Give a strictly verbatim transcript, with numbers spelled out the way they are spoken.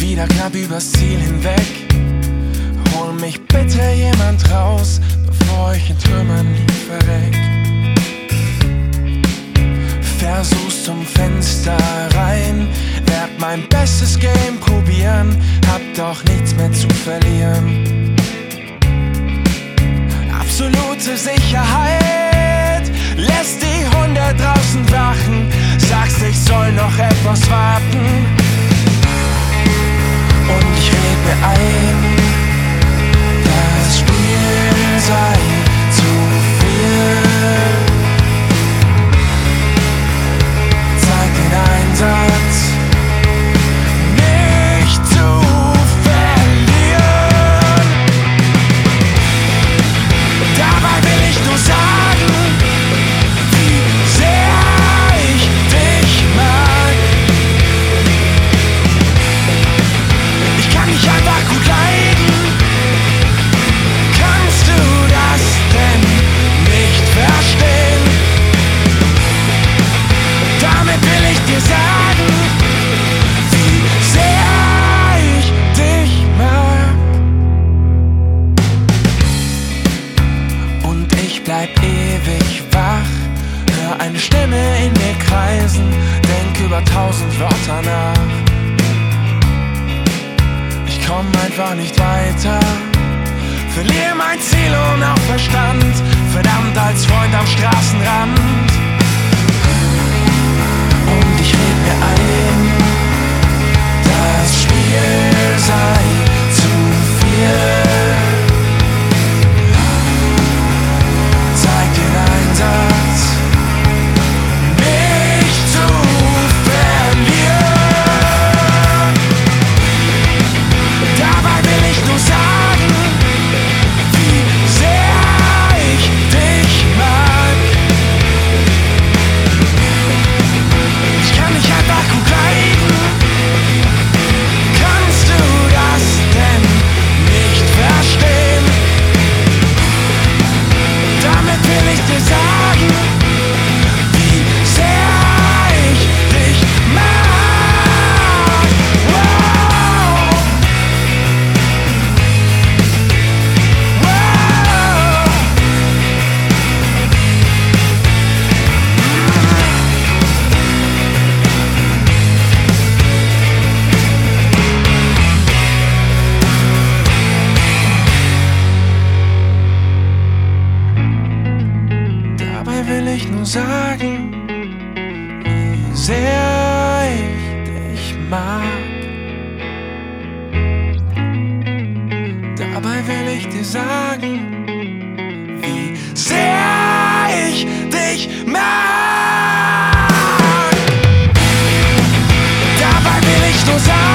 wieder knapp übers Ziel hinweg. Hol mich bitte jemand raus, bevor ich in Trümmern lieg verreck. Versuch's zum Fenster rein, werd mein bestes Game probieren, hab doch nichts mehr zu verlieren. Absolute Sicherheit lässt die Hunde draußen wachen, sagst, ich soll noch etwas warten. Und ich red mir ein, das Spiel sei zu viel. Zeig den Einsatz, nicht zu verlieren. Dabei will ich nur sagen, wie sehr ich dich mag. Ich kann dich einfach gut leiden. Kannst du das denn nicht verstehen? Damit will ich dir sagen, wie sehr ich dich mag. Und ich bleib ewig wach, hör eine Stimme in mir kreisen, denk über tausend Wörter nach. Ich komm einfach nicht weiter, verliere mein Ziel und auch Verstand, verdammt als Freund am Straßenrand. Und ich red mir ein, das Spiel sei zu viel. Zeig den Einsatz, nicht zu verlieren. Dabei will ich nur sagen, wie sehr ich dich mag. Ich kann dich einfach gut leiden. Kannst du das denn nicht verstehen? Damit will ich dir sagen, wie sehr ich dich mag. Wow. Wow. Dabei will ich nur sagen, wie sehr ich dich mag. Dabei will ich dir sagen, wie sehr ich dich mag. Dabei will ich nur sagen,